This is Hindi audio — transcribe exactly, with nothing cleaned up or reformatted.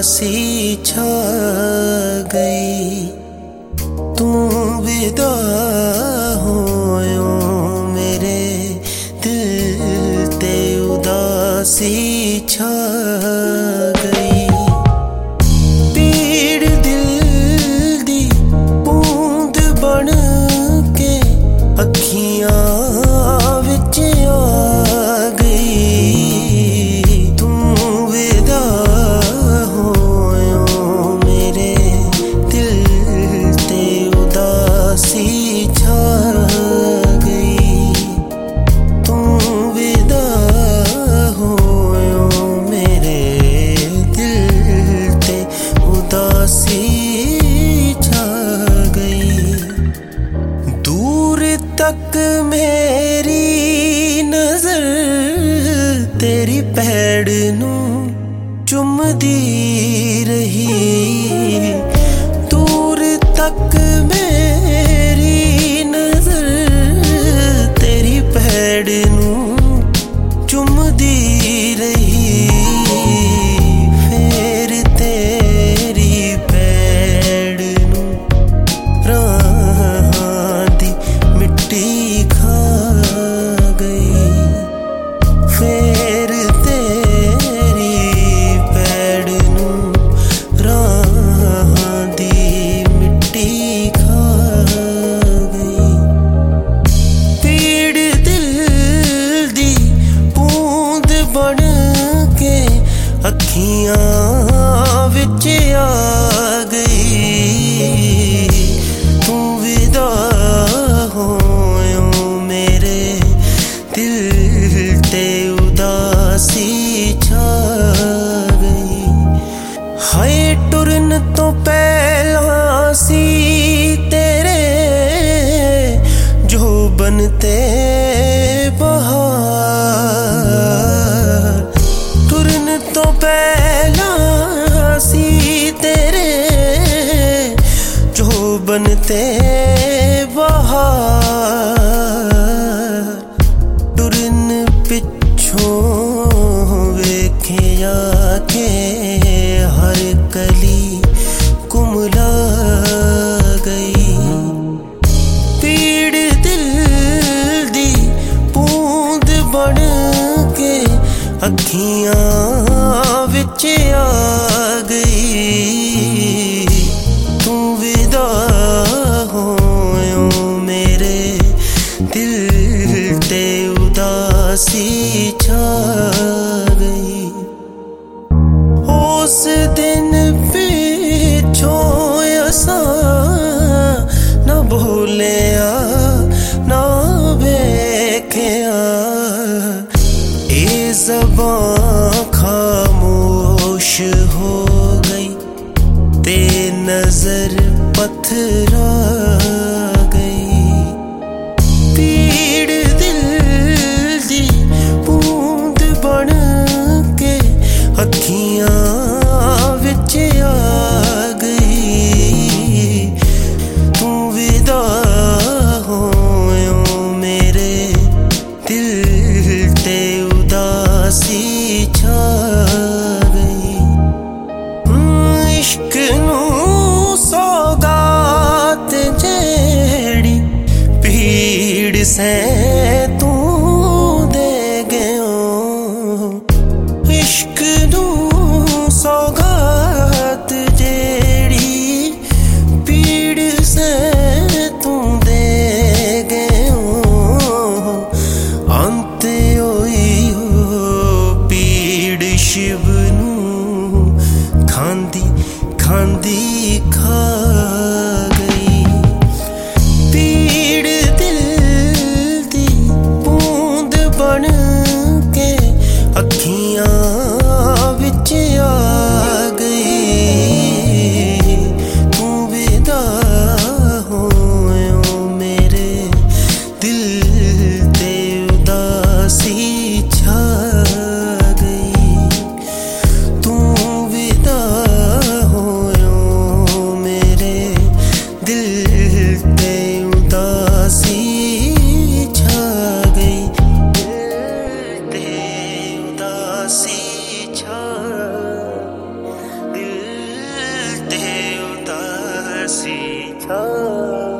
उदासी छा गई। तू विदा होयो मेरे दिल ते उदासी छा गई। पीड़ दिल दी बूंद बन के अखियां विच आ गई। तू विदा होयो मेरे दिल ते उदासी छा गई। तू विदा होयो मेरे दिल ते उदासी छा गई। दूर तक मेरी नजर तेरी पैड़ नू चुमदी रही। दूर तक मेरी नजर तेरी पैड़ नू चुमदी रही। फिर तेरी पैड़ नू राहां दी मिट्टी खा गई। फिर तेरी पैड़ नू राहां दी मिट्टी खा गई। पीड़ दिल दी बूंद बन के अखियां विच आ गई। तू विदा होयो मेरे दिल ते उदासी छा गई। हाय टुरन तो पहला सी तेरे जो बनते बहार। टुरन तो पहला सी तेरे जो बनते बहार। टुरन पिछों वेखिया के हर कली कुमला गई। पीड़ दिल दी बूंद बन के अखियां विच आ गई। तू विदा होयो मेरे दिल ते उदासी छा गई। उस दिन पिछों असां ना बोलिया ना वेखिया। ए ज़बां खामोश हो गई ते नजर पथरा गई। पीड़ दिल दी बूंद बन के अखियां विच आ गई। तू विदा होयो मेरे दिल ते उदासी छा गई। इश्क नू सौगात जेड़ी पीड़ से तू दे गयो। इश्क नू सौगात जेड़ी पीड़ से तू दे गयो। अंत होई हो पीड़ शिव नू खांदी खांदी खा गई। पीड़ दिल दी बूंद बन के अखियां विच आ गई। तू विदा होयो मेरे दिल ते उदासी छा गई। तू विदा होयो मेरे उदासी छा।